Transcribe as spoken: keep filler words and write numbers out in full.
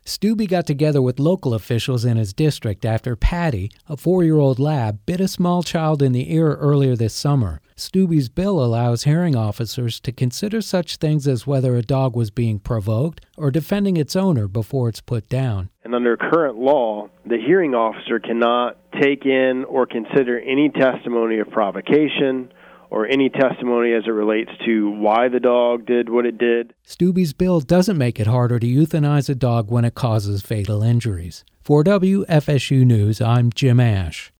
Stubbe got together with local officials in his district after Patty, a four-year-old lab, bit a small child in the ear earlier this summer. Stubbe's bill allows hearing officers to consider such things as whether a dog was being provoked or defending its owner before it's put down. And under current law, the hearing officer cannot take in or consider any testimony of provocation or any testimony as it relates to why the dog did what it did. Stubbe's bill doesn't make it harder to euthanize a dog when it causes fatal injuries. For W F S U News, I'm Jim Ash.